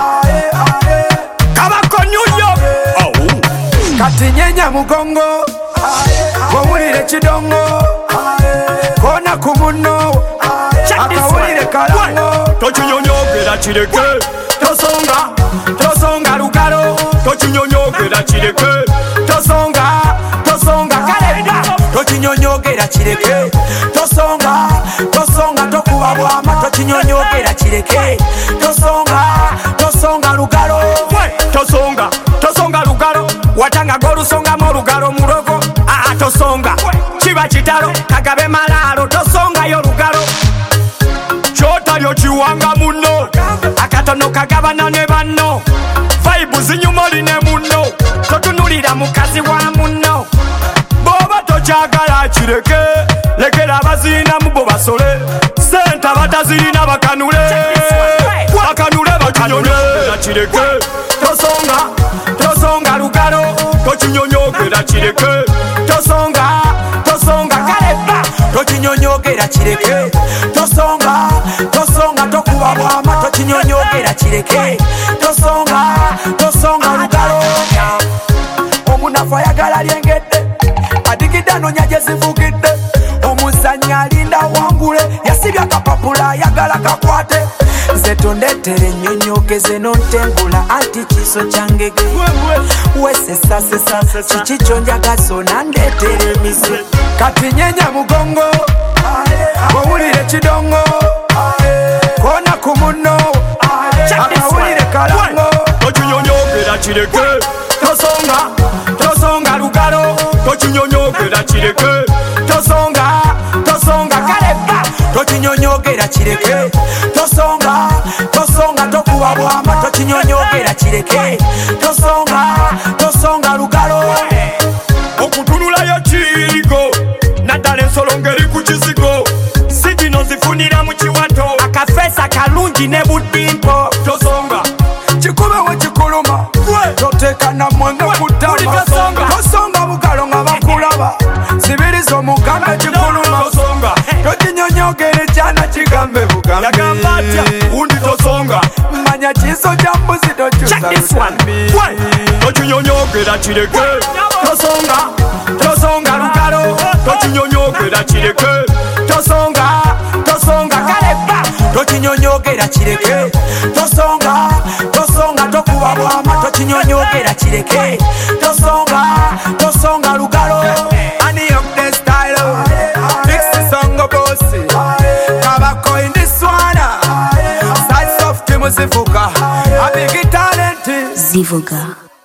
Kabako New York. Kati nyenya mugongo wawulire kidongo kona kumuno akawulire kalango tokinyonyogera kireke tosonga lugalo tokinyonyogera kireke tosonga kalenda tokinyonyogera kireke tosonga tokuba bwama tokinyonyogera kireke tosonga lugalo tosonga lugalo watanga golusonga mo lugalo mulogo tosonga kiba kitalo kagabe malalo tosonga yo lugalo kyotalyo kiwanga muno akatono kagabana ne banno vibe zinyumoli ne muno totunulira mukazi wa muno boba tokyagala kireke lekera abazina mubo basole senta batazirina bakanule bakinyonyogera kireke tosonga lugalo tokinyonyogera kireke tosonga kaleba tokinyonyogera kireke tosonga tokuba bwama tokinyonyogera kireke tosonga lugalo omunafu ayagala lyengedde adigidde anonya gye zivugidde omuzanyi alinda wangule yasibya akapapula ayagala kakwate nze tondeetere ennyonyogeze nontengula anti kiso kyangege wesesasesa kiki kyonjagaso nandeetere emize kati nyenya mugongo wawulire kidongo kona kumuno akawulire kalango tokinyonyogera kireke tosonga lugalo tokinyonyogera kireke tosonga kaleba tokinyonyogera kireke tosonga tokuba bwama tokinyonyogera kireke tosonga lugalo okutunulayo kirigo naddala ensolo ngeri ku kizigo sigino zifunira mu kiwato akafeesa kalungi ne buddimpo tosonga kikubewo kikuluma toteeka namwenge kutama tosonga bugalo nga bakulaba sibiriza omugambe kikuluma tokinyonyogere kyana kigambe bugambe undi tosonga manya kiso kya mbuzi tokinyonyogera kireke tosonga lugalo tokinyonyogera kireke tosonga kaleba tokinyonyogera kireke tosonga tokuba bwama tokinyonyogera kireke tosonga lugalo ani of the style fix the song bossy kabako in this one side soft musifuka a big talent Zivuga.